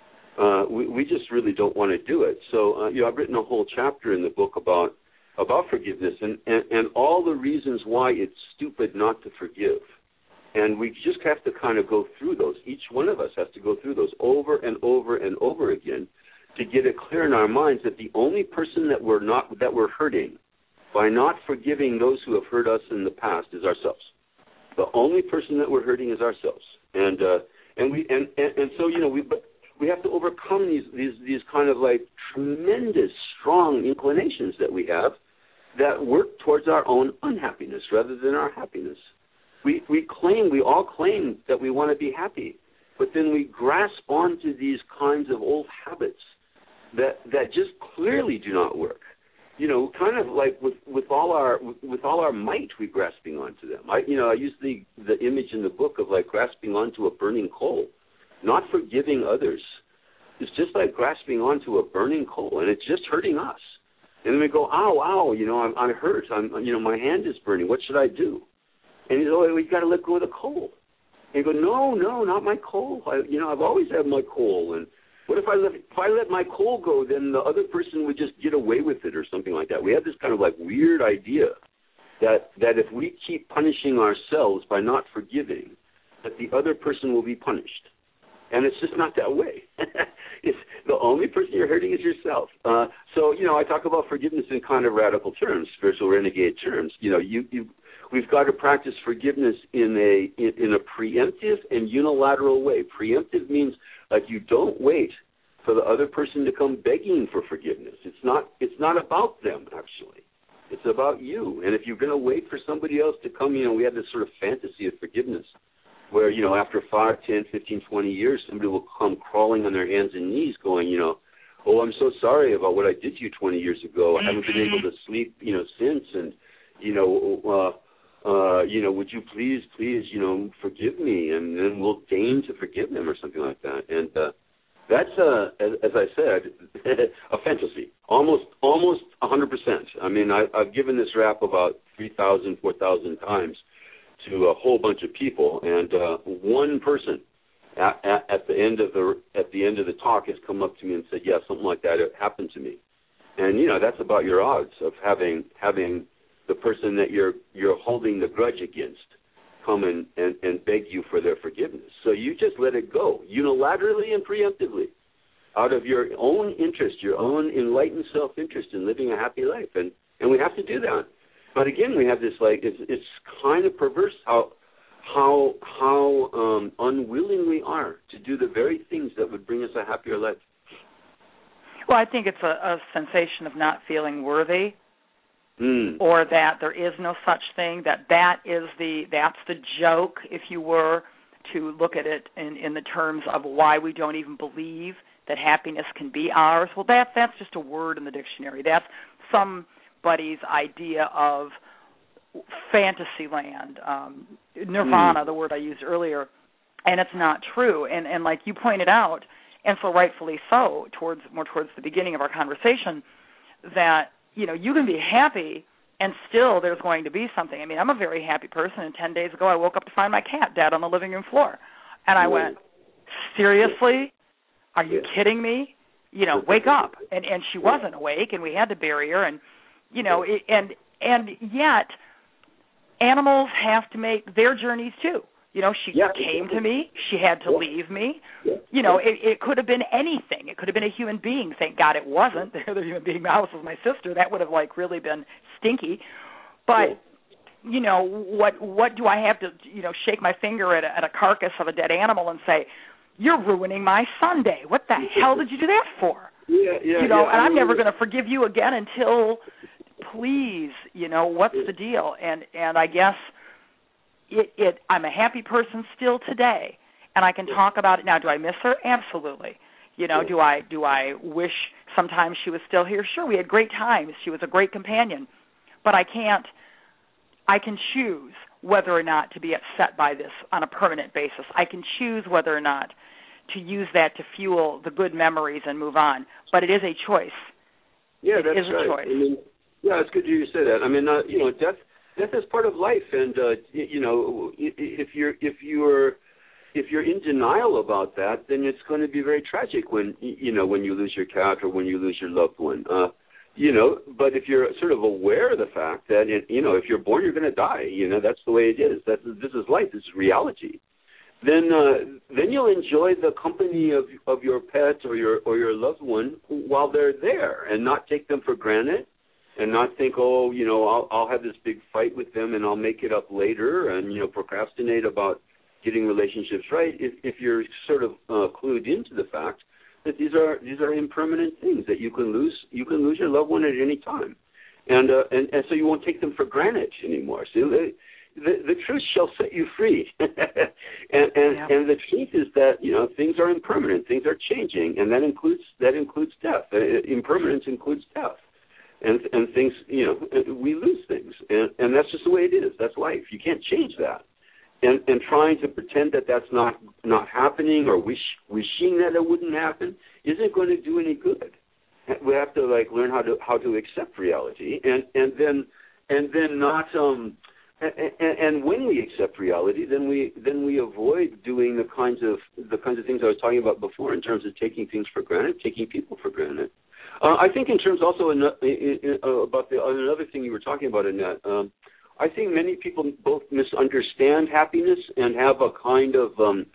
We just really don't want to do it. So, I've written a whole chapter in the book about forgiveness and all the reasons why it's stupid not to forgive. And we just have to kind of go through those. Each one of us has to go through those over and over and over again to get it clear in our minds that the only person that we're hurting by not forgiving those who have hurt us in the past is ourselves. The only person that we're hurting is ourselves, and so we have to overcome these kind of like tremendous strong inclinations that we have that work towards our own unhappiness rather than our happiness. We all claim that we want to be happy, but then we grasp onto these kinds of old habits that just clearly do not work. Kind of like with all our might, we're grasping onto them. I use the image in the book of like grasping onto a burning coal. Not forgiving others is just like grasping onto a burning coal, and it's just hurting us. And then we go, ow, I'm hurt. My hand is burning. What should I do? And he's we've got to let go of the coal. And you go, no, not my coal. I've always had my coal. And what if I let my coal go, then the other person would just get away with it or something like that. We have this kind of like weird idea that if we keep punishing ourselves by not forgiving, that the other person will be punished. And it's just not that way. It's the only person you're hurting is yourself. So, I talk about forgiveness in kind of radical terms, spiritual renegade terms. We've got to practice forgiveness in a preemptive and unilateral way. Preemptive means like you don't wait for the other person to come begging for forgiveness. It's not about them, actually. It's about you. And if you're going to wait for somebody else to come, we have this sort of fantasy of forgiveness where, after 5, 10, 15, 20 years, somebody will come crawling on their hands and knees going, oh, I'm so sorry about what I did to you 20 years ago. I haven't been able to sleep, since. And, would you please, forgive me? And then we'll deign to forgive them or something like that. And that's, as I said, a fantasy, almost 100%. I mean, I've given this rap about 3,000, 4,000 times to a whole bunch of people, and one person at the end of the talk has come up to me and said, "Yeah, something like that happened to me." And that's about your odds of having the person that you're holding the grudge against come and beg you for their forgiveness. So you just let it go unilaterally and preemptively, out of your own interest, your own enlightened self-interest in living a happy life, and we have to do that. But again, we have this it's kind of perverse how unwilling we are to do the very things that would bring us a happier life. Well, I think it's a sensation of not feeling worthy, or that there is no such thing. That's the joke, if you were to look at it in the terms of why we don't even believe that happiness can be ours. Well, that's just a word in the dictionary. That's somebody's idea of fantasy land, nirvana, the word I used earlier, and it's not true. And like you pointed out, and so rightfully so, more towards the beginning of our conversation, that you can be happy and still there's going to be something. I mean, I'm a very happy person, and 10 days ago I woke up to find my cat dead on the living room floor, and I went, seriously? Are you kidding me? Wake up. And she wasn't awake, and we had to bury her, and and yet animals have to make their journeys too. She came to me. She had to leave me. It could have been anything. It could have been a human being. Thank God it wasn't. The other human being, mouse, was my sister. That would have really been stinky. But what do I have to shake my finger at a carcass of a dead animal and say, you're ruining my Sunday? What the hell did you do that for? And I'm never going to forgive you again until, please, what's the deal? And I guess I'm a happy person still today, and I can talk about it now. Do I miss her? Absolutely. Do I wish sometimes she was still here? Sure, we had great times. She was a great companion. But I can choose whether or not to be upset by this on a permanent basis. I can choose whether or not to use that to fuel the good memories and move on. But it is a choice. Yeah, that's right. Choice. I mean, it's good you say that. I mean, death is part of life, and if you're in denial about that, then it's going to be very tragic when you lose your cat or when you lose your loved one. But if you're sort of aware of the fact that if you're born, you're going to die. That's the way it is. This is life. This is reality. Then you'll enjoy the company of your pet or your loved one while they're there, and not take them for granted, and not think, I'll have this big fight with them and I'll make it up later, and procrastinate about getting relationships right. If you're sort of clued into the fact that these are impermanent things, that you can lose your loved one at any time, and so you won't take them for granted anymore. So the truth shall set you free, and the truth is that things are impermanent, things are changing, and that includes death. Impermanence includes death, and things we lose things, and that's just the way it is. That's life. You can't change that. And trying to pretend that that's not happening, or wishing that it wouldn't happen, isn't going to do any good. We have to learn how to accept reality, and then not and when we accept reality, then we avoid doing the kinds of things I was talking about before, in terms of taking things for granted, taking people for granted. I think in terms also about another thing you were talking about, Annette. I think many people both misunderstand happiness and have a kind of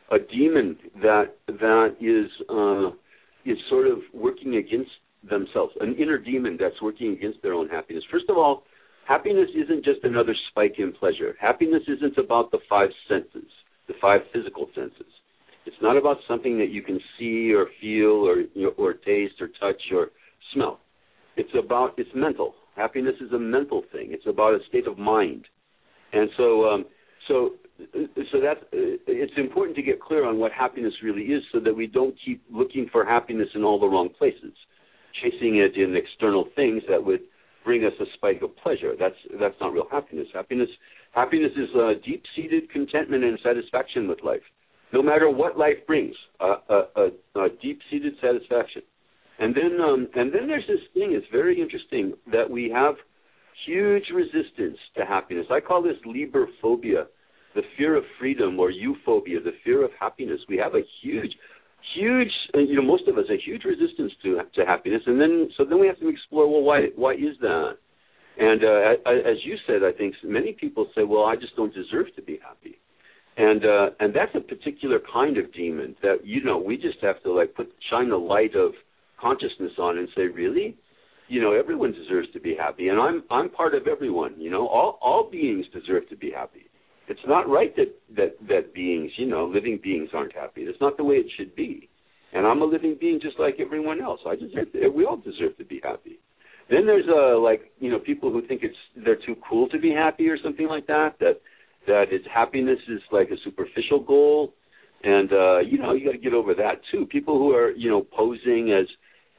demon that is sort of working against themselves, an inner demon that's working against their own happiness. First of all, happiness isn't just another spike in pleasure. Happiness isn't about the five senses, the five physical senses. It's not about something that you can see or feel or taste or touch or smell. It's mental. Happiness is a mental thing. It's about a state of mind. And so that's it's important to get clear on what happiness really is, so that we don't keep looking for happiness in all the wrong places, chasing it in external things that would bring us a spike of pleasure. That's not real happiness. Happiness is deep-seated contentment and satisfaction with life, no matter what life brings. A deep-seated satisfaction. And then there's this thing. It's very interesting that we have huge resistance to happiness. I call this liberphobia, the fear of freedom, or euphobia, the fear of happiness. We have a huge, most of us, a huge resistance to happiness. And then we have to explore, well, why is that? And as you said, I think many people say, well, I just don't deserve to be happy. And that's a particular kind of demon that, we just have to shine the light of consciousness on and say, really? Everyone deserves to be happy, and I'm part of everyone. All beings deserve to be happy. It's not right that beings, living beings aren't happy. That's not the way it should be. And I'm a living being just like everyone else. We all deserve to be happy. Then there's people who think they're too cool to be happy or something like that. That happiness is like a superficial goal, and you got to get over that too. People who are posing as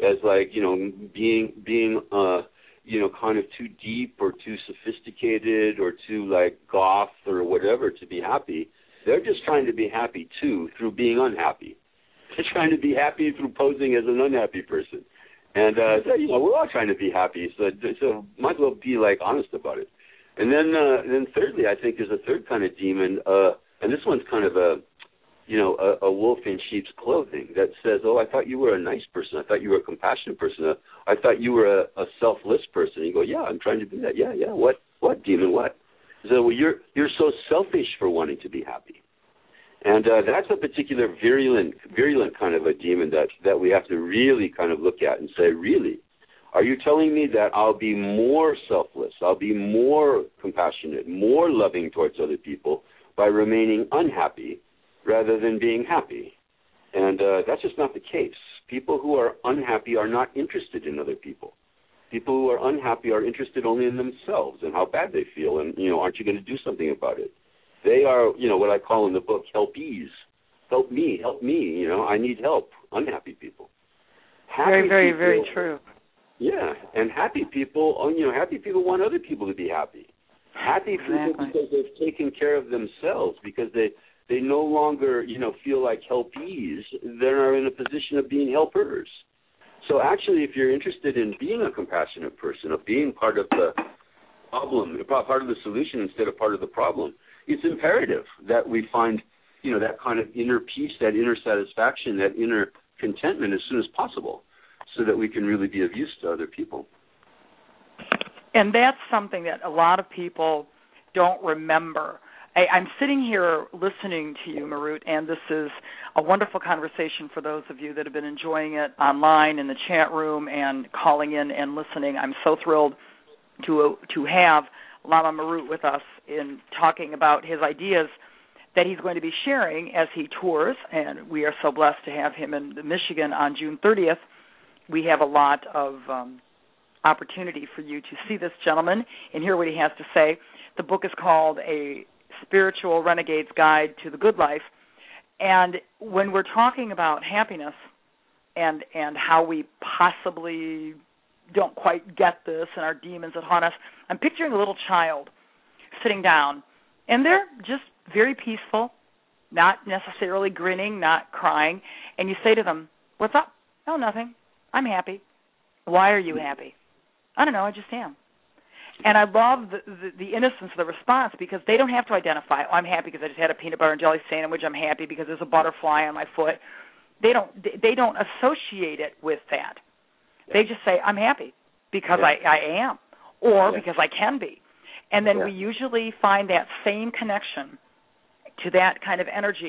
being kind of too deep or too sophisticated or too goth or whatever to be happy. They're just trying to be happy too through being unhappy. They're trying to be happy through posing as an unhappy person. And we're all trying to be happy, so might as well be honest about it. And then thirdly, I think there's a third kind of demon, and this one's kind of a wolf in sheep's clothing that says, oh, I thought you were a nice person. I thought you were a compassionate person. I thought you were a selfless person. You go, yeah, I'm trying to do that. Yeah. What demon? What? So you're so selfish for wanting to be happy. And that's a particular virulent kind of a demon that we have to really kind of look at and say, really, are you telling me that I'll be more selfless, I'll be more compassionate, more loving towards other people by remaining unhappy rather than being happy? And that's just not the case. People who are unhappy are not interested in other people. People who are unhappy are interested only in themselves and how bad they feel, and, aren't you going to do something about it? They are, what I call in the book, helpees. Help me, I need help. Unhappy people. Very, very, very true. Yeah, and happy people want other people to be happy. Happy people because they've taken care of themselves, because they no longer, feel like helpees. They're in a position of being helpers. So actually, if you're interested in being a compassionate person, of being part of the problem, part of the solution instead of part of the problem, it's imperative that we find, that kind of inner peace, that inner satisfaction, that inner contentment as soon as possible, so that we can really be of use to other people. And that's something that a lot of people don't remember. I'm sitting here listening to you, Marut, and this is a wonderful conversation for those of you that have been enjoying it online in the chat room and calling in and listening. I'm so thrilled to have Lama Marut with us in talking about his ideas that he's going to be sharing as he tours, and we are so blessed to have him in Michigan on June 30th. We have a lot of opportunity for you to see this gentleman and hear what he has to say. The book is called A Spiritual Renegade's Guide to the Good Life. And when we're talking about happiness and how we possibly don't quite get this and our demons that haunt us, I'm picturing a little child sitting down, and they're just very peaceful, not necessarily grinning, not crying, and you say to them, what's up? Oh, nothing. I'm happy. Why are you happy? I don't know, I just am. And I love the innocence of the response, because they don't have to identify, I'm happy because I just had a peanut butter and jelly sandwich, I'm happy because there's a butterfly on my foot. They don't associate it with that. They just say, I'm happy because I am, or because I can be. And then we usually find that same connection to that kind of energy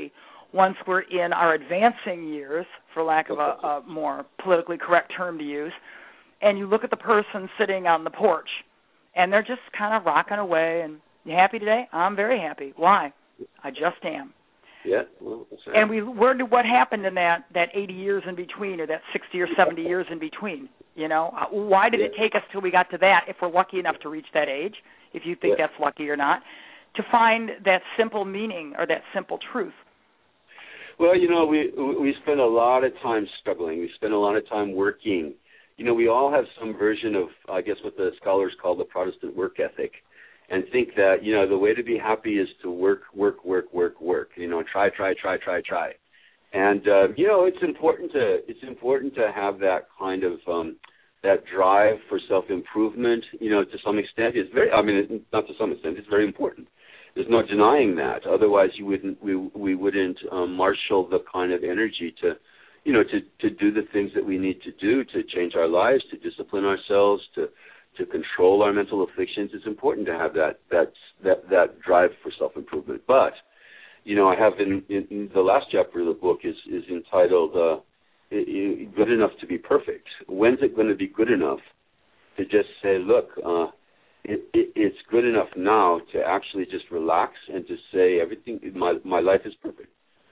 once we're in our advancing years, for lack of a more politically correct term to use, and you look at the person sitting on the porch, and they're just kind of rocking away, and you happy today? I'm very happy. Why? I just am. Yeah. Well, that's right. And what happened in that 80 years in between, or that 60 or 70 years in between? You know, why did it take us till we got to that, if we're lucky enough to reach that age, if you think that's lucky or not, to find that simple meaning or that simple truth? Well, you know, we spend a lot of time struggling. We spend a lot of time working. You know, we all have some version of, I guess, what the scholars call the Protestant work ethic, and think that, you know, the way to be happy is to work. You know, try. And you know, it's important to have that kind of that drive for self-improvement. You know, to some extent, not to some extent, it's very important. There's no denying that. Otherwise, we wouldn't marshal the kind of energy to, you know, to do the things that we need to do to change our lives, to discipline ourselves, to control our mental afflictions. It's important to have that drive for self-improvement. But, you know, I have in the last chapter of the book is entitled "Good Enough to Be Perfect." When's it going to be good enough to just say, look, it's good enough now to actually just relax and to say everything. My life is perfect.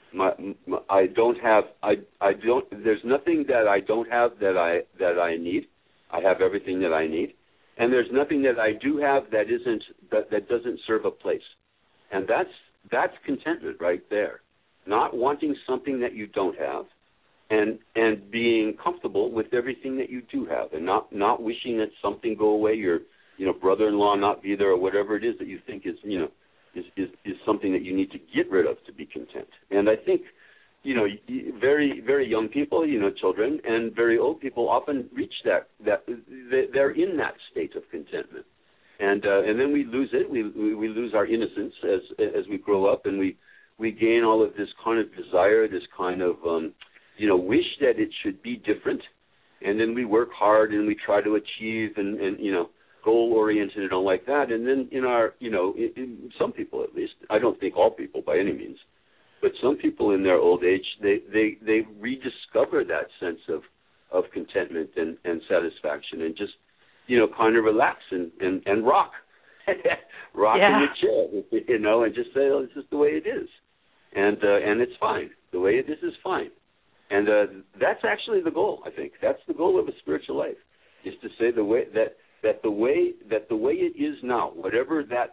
There's nothing that I don't have that I need. I have everything that I need. And there's nothing that I do have that doesn't serve a place. And that's contentment right there. Not wanting something that you don't have, and being comfortable with everything that you do have, and not wishing that something go away, your brother-in-law not be there, or whatever it is that you think is something that you need to get rid of to be content. And I think, you know, very, very young people, you know, children, and very old people often reach that they're in that state of contentment, and then we lose it. We lose our innocence as we grow up, and we gain all of this kind of desire, this kind of wish that it should be different, and then we work hard and we try to achieve and you know, goal oriented and all like that, and then in some people at least, I don't think all people by any means, but some people in their old age, they rediscover that sense of contentment and satisfaction, and just, you know, kind of relax and rock in the chair, you know, and just say, oh, this is the way it is, and it's fine. The way it is fine, and that's actually the goal. I think that's the goal of a spiritual life, is to say the way the way it is now, whatever that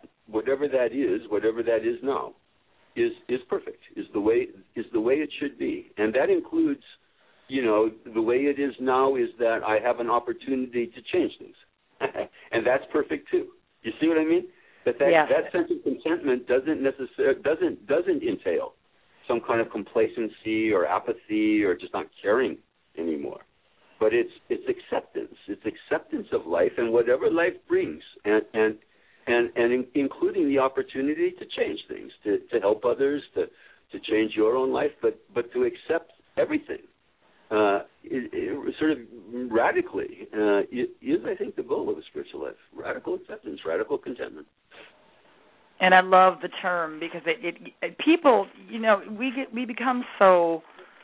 is now, is perfect, is the way it should be. And that includes, you know, the way it is now is that I have an opportunity to change things. And that's perfect too. You see what I mean? That sense of contentment doesn't entail some kind of complacency or apathy or just not caring anymore. But it's acceptance. It's acceptance of life and whatever life brings, and including the opportunity to change things, to help others, to change your own life, but to accept everything, sort of radically, is, I think, the goal of a spiritual life. Radical acceptance, radical contentment. And I love the term, because it people, you know, we become so,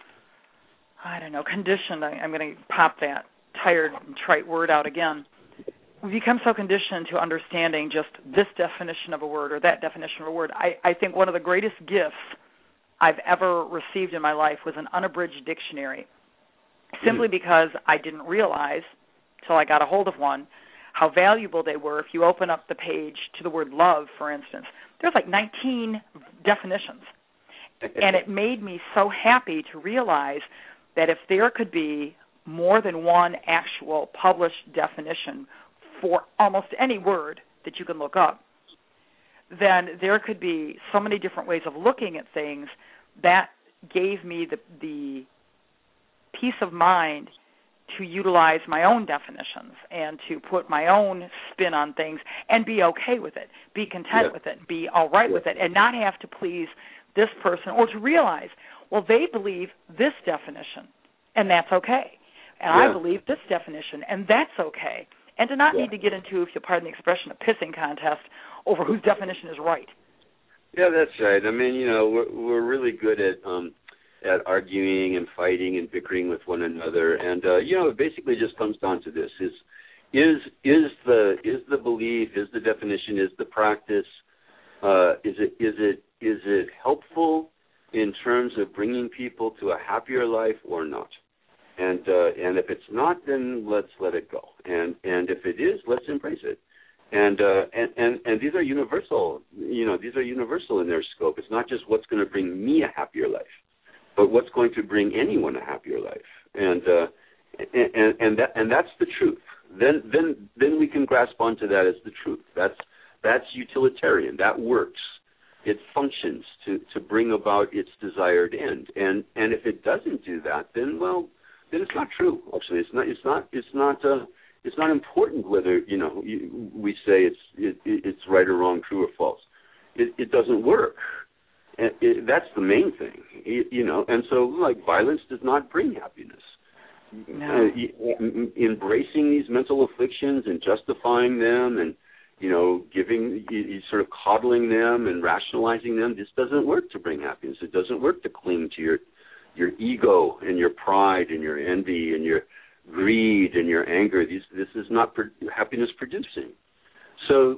I don't know, conditioned. I'm going to pop that tired and trite word out again. We become so conditioned to understanding just this definition of a word or that definition of a word. I think one of the greatest gifts I've ever received in my life was an unabridged dictionary, simply because I didn't realize, till I got a hold of one, how valuable they were. If you open up the page to the word love, for instance, there's like 19 definitions. And it made me so happy to realize that if there could be more than one actual published definition for almost any word that you can look up, then there could be so many different ways of looking at things that gave me the peace of mind to utilize my own definitions and to put my own spin on things and be okay with it, be content with it, be all right with it, and not have to please this person, or to realize, well, they believe this definition, and that's okay. And I believe this definition, and that's okay. And to not need to get into, if you'll pardon the expression, a pissing contest over whose definition is right. Yeah, that's right. I mean, we're really good at arguing and fighting and bickering with one another, and it basically just comes down to this: is the belief, is the definition, is the practice, is it helpful in terms of bringing people to a happier life or not? And if it's not, then let's let it go. And if it is, let's embrace it. And these are universal. These are universal in their scope. It's not just what's going to bring me a happier life, but what's going to bring anyone a happier life. And that's the truth. Then we can grasp onto that as the truth. That's utilitarian. That works. It functions to bring about its desired end. And if it doesn't do that, then it's not true. Actually, it's not important whether we say it's right or wrong, true or false. It doesn't work. That's the main thing, And so, violence does not bring happiness. No. Embracing these mental afflictions and justifying them, and giving, sort of coddling them and rationalizing them, this doesn't work to bring happiness. It doesn't work to cling to your ego and your pride and your envy and your greed and your anger. This is not happiness producing. So,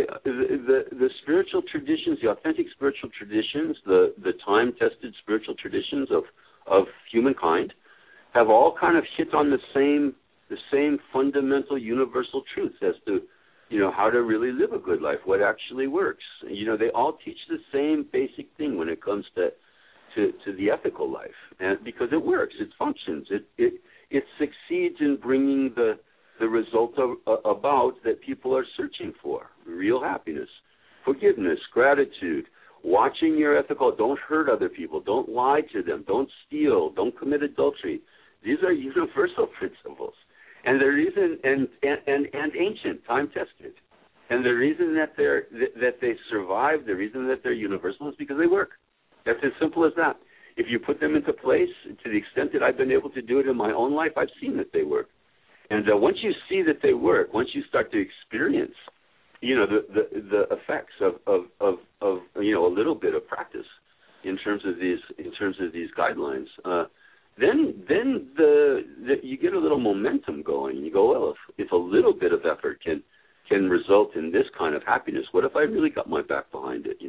the spiritual traditions, the authentic spiritual traditions, the time-tested spiritual traditions of humankind have all kind of hit on the same fundamental universal truths as to, how to really live a good life, what actually works. They all teach the same basic thing when it comes to the ethical life, and because it works, it functions, it succeeds in bringing the result about that people are searching for: real happiness, forgiveness, gratitude, watching your ethical. Don't hurt other people. Don't lie to them. Don't steal. Don't commit adultery. These are universal principles, and the reason and ancient, time tested, and the reason that they survive, the reason that they're universal is because they work. That's as simple as that. If you put them into place, to the extent that I've been able to do it in my own life, I've seen that they work. And once you see that they work, once you start to experience, the effects of a little bit of practice in terms of these guidelines, then you get a little momentum going. You go, well, if a little bit of effort can result in this kind of happiness, what if I really got my back behind it?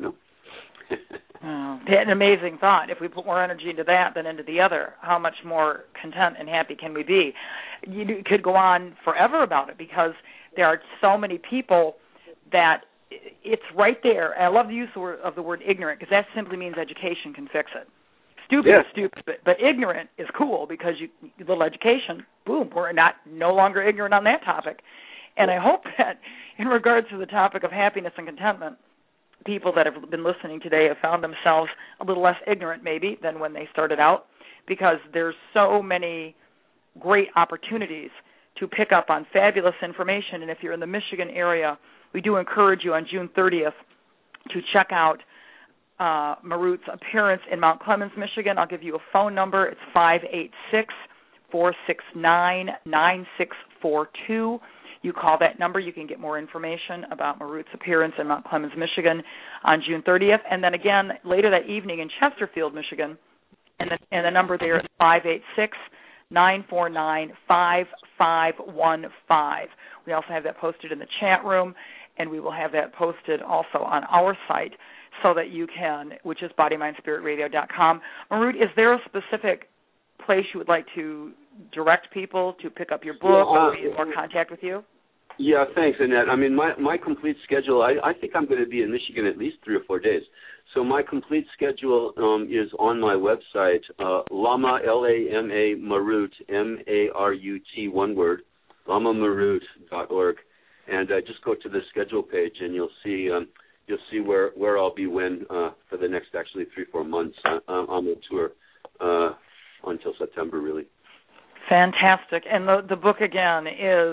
An amazing thought. If we put more energy into that than into the other, how much more content and happy can we be? You could go on forever about it, because there are so many people that it's right there. And I love the use of the word ignorant, because that simply means education can fix it. Stupid is stupid, but ignorant is cool, because little education, boom, we're no longer ignorant on that topic. And I hope that in regards to the topic of happiness and contentment, people that have been listening today have found themselves a little less ignorant maybe than when they started out, because there's so many great opportunities to pick up on fabulous information. And if you're in the Michigan area, we do encourage you on June 30th to check out Marut's appearance in Mount Clemens, Michigan. I'll give you a phone number. It's 586-469-9642. You call that number. You can get more information about Marut's appearance in Mount Clemens, Michigan on June 30th. And then again, later that evening in Chesterfield, Michigan. And the number there is 586-949-5515. We also have that posted in the chat room, and we will have that posted also on our site so that you can, which is bodymindspiritradio.com. Marut, is there a specific place you would like to direct people to pick up your book or be in more contact with you? Yeah, thanks, Annette. I mean, my complete schedule, I think I'm going to be in Michigan at least 3 or 4 days. So my complete schedule is on my website, Lama, L-A-M-A, Marut, M-A-R-U-T, one word, lamamarut.org. And just go to the schedule page, and you'll see where I'll be when for the next actually 3-4 months on the tour until September, really. Fantastic. And the book, again, is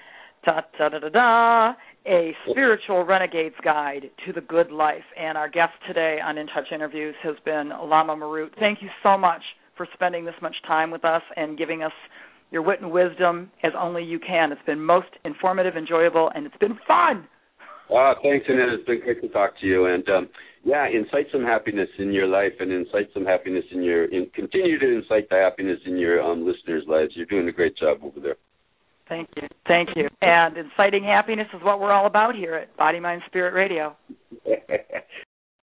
A Spiritual Renegade's Guide to the Good Life. And our guest today on In Touch Interviews has been Lama Marut. Thank you so much for spending this much time with us and giving us your wit and wisdom as only you can. It's been most informative, enjoyable, and it's been fun. Thanks, Annette. It's been great to talk to you. And, incite some happiness in your life and incite some happiness continue to incite the happiness in your listeners' lives. You're doing a great job over there. Thank you. And inciting happiness is what we're all about here at Body, Mind, Spirit Radio.